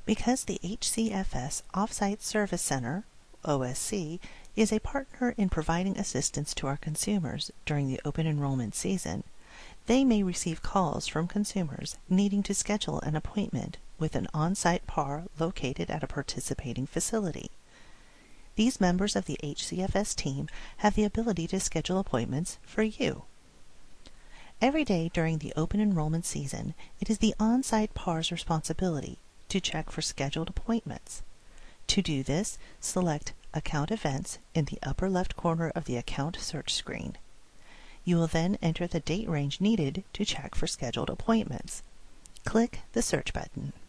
Because the HCFS Offsite Service Center, OSC, is a partner in providing assistance to our consumers during the open enrollment season, they may receive calls from consumers needing to schedule an appointment with an on-site PAR located at a participating facility. These members of the HCFS team have the ability to schedule appointments for you. Every day during the open enrollment season, it is the on-site PAR's responsibility to check for scheduled appointments. To do this, select Account Events in the upper left corner of the Account search screen. You will then enter the date range needed to check for scheduled appointments. Click the Search button.